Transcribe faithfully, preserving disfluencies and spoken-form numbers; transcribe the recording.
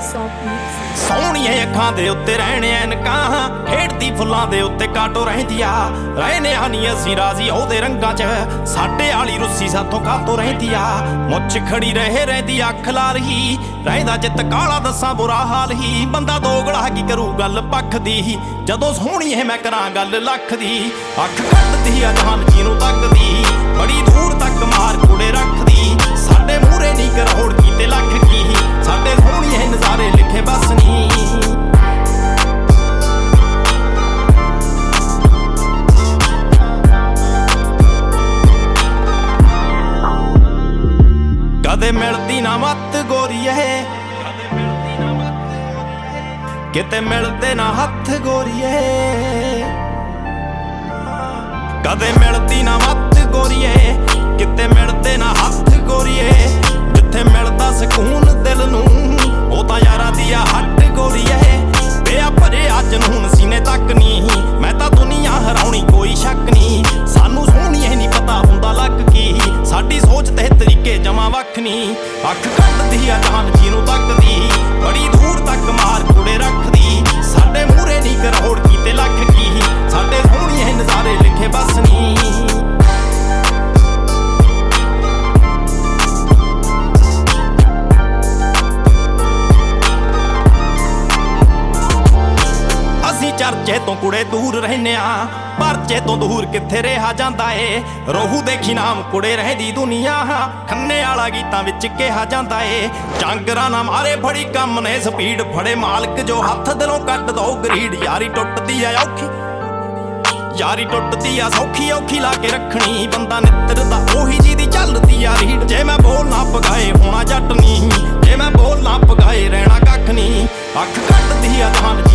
ਸੋਹਣੀਆਂ ਅੱਖਾਂ ਦੇ ਉੱਤੇ ਰਹਿਣ ਐਨਕਾਂ, ਖੇਡਦੀ ਫੁੱਲਾਂ ਦੇ ਉੱਤੇ ਕਾਟੋ ਰਹਿੰਦੀ ਆ। ਰਹਿਨੇ ਹਾਨੀ ਅਸੀਂ ਰਾਜ਼ੀ ਉਹਦੇ ਰੰਗਾਂ 'ਚ, ਸਾਡੇ ਆਲੀ ਰੁੱਸੀ ਸਾਥੋਂ ਕਾਤੋਂ ਰਹਿੰਦੀ ਆ। ਮੁੱਛ ਖੜੀ ਰਹੇ ਰਹਿੰਦੀ ਅੱਖ ਲਾਲ ਹੀ, ਰਹਿੰਦਾ ਜਿੱਤ ਕਾਲਾ ਦੱਸਾਂ ਬੁਰਾ ਹਾਲ ਹੀ। ਬੰਦਾ ਦੋਗਲਾ ਕੀ ਕਰੂ ਗੱਲ ਪੱਖ ਦੀ, ਜਦੋਂ ਸੋਹਣੀ ਹੈ ਮੈਂ ਕਰਾਂ ਗੱਲ ਲੱਖ ਦੀ। ਅੱਖ ਕੱਢਦੀ ਆ ਜਹਾਨ ਜੀ ਨੂੰ ਤੱਕਦੀ, ਬੜੀ ਦੂਰ ਤੱਕ ਮਾਰ ਕੁੜੇ ਰੱਖਦੀ। ਸਾਡੇ ਮੂਹਰੇ ਨੀ ਕਰੋੜ ਕੀਤੇ ਲੱਖ ਕੀ, ਸਾਡੇ ਸੋਹਣੀ ਹੈ ਨਜ਼ਾਰੇ ਲਿਖੇ ਬਸ ਨੀ। ਕਦੇ ਮਿਲਦੀ ਨਾ ਮੱਤ ਗੋਰੀਏ, ਕਿਤੇ ਮਿਲਦੇ ਨਾ ਹੱਥ ਗੋਰੀਏ। ਕਦੇ ਮਿਲਦੀ ਨਾ ਮੱਤ ਗੋਰੀਏ, ਕਿਤੇ ਮਿਲਦੇ ਨਾ ਹੱਥ ਗੋਰੀਏ। ਜਿੱਥੇ ਮਿਲਦਾ ਸਕੂਨ ਦਿਲ ਨੂੰ, ਉਹ ਤਾਂ ਯਾਰਾਂ ਦੀ ਆ ਹੱਟ ਗੋਰੀਏ। ਪਿਆ ਭਰਿਆ ਜਨੂਨ ਸੀਨੇ ਤੱਕ ਨੀ, ਮੈਂ ਤਾਂ ਦੁਨੀਆ ਹਰਾਉਣੀ ਕੋਈ ਸ਼ੱਕ ਨੀ। ਸਾਨੂੰ ਸੋਹਣੀਏ ਨੀ ਪਤਾ ਹੁੰਦਾ ਲੱਗ ਕੀ, ਸਾਡੀ ਸੋਚ ਤੇ ਤਰੀਕੇ ਜਮਾ ਵੱਖ ਨੀ। ਅੱਖ ਕੱਢਦੀ ਆ ਜਹਾਨ ਜੀ ਨੂੰ ਤੱਕਦੀ, ਬੜੀ ਦੂਰ ਤੱਕ ਮਾਰ ਕੁੜੇ ਰੱਖਦੀ। ਸਾਡੇ ਮੂਹਰੇ ਨੀ ਕਰੋੜ ਕੀਤੇ ਲੱਖ ਕੀ, ਸਾਡੇ ਸੋਹਣੀਏ ਨਜ਼ਾਰੇ ਲਿਖੇ ਬਸ ਨੀ। ਚਰਚੇ ਤੋਂ ਕੁੜੇ ਦੂਰ ਰਹਿੰਦੇ ਆ, ਪਰਚੇ ਤੋਂ ਦੂਰ ਕਿੱਥੇ ਰਿਹਾ ਜਾਂਦਾ ਏ। ਰੋਹੂ ਦੇਖੀ ਨਾਮ ਕੁੜੇ ਰਹਿੰਦੀ ਦੁਨੀਆ, ਖੰਨੇ ਵਾਲਾ ਗੀਤਾਂ ਵਿੱਚ ਕਿਹਾ ਜਾਂਦਾ ਏ। ਚਾਂਗਰਾ ਨਾ ਮਾਰੇ ਫੜੀ ਕੰਮ ਨੇ ਸਪੀਡ, ਫੜੇ ਮਾਲਕ ਜੋ ਹੱਥ ਦਿਲੋਂ ਕੱਢ ਦੋ ਗਰੀਡ। ਯਾਰੀ ਟੁੱਟਦੀ ਆ ਔਖੀ, ਯਾਰੀ ਟੁੱਟਦੀ ਆ ਸੌਖੀ ਔਖੀ ਲਾ ਕੇ ਰੱਖਣੀ। ਬੰਦਾ ਨਿੱਤਰਦਾ ਉਹੀ ਜੀ ਦੀ ਚੱਲਦੀ ਆ ਰੀਡ। ਜੇ ਮੈਂ ਬੋਲ ਨਾ ਪਗਾਏ ਹੋਣਾ ਜੱਟ ਨੀ, ਜੇ ਮੈਂ ਬੋਲ ਨਾ ਪਗਾਏ ਰਹਿਣਾ ਕੱਖ ਨੀ। ਅੱਖ ਕੱਢਦੀ ਆ ਜਹਾਨ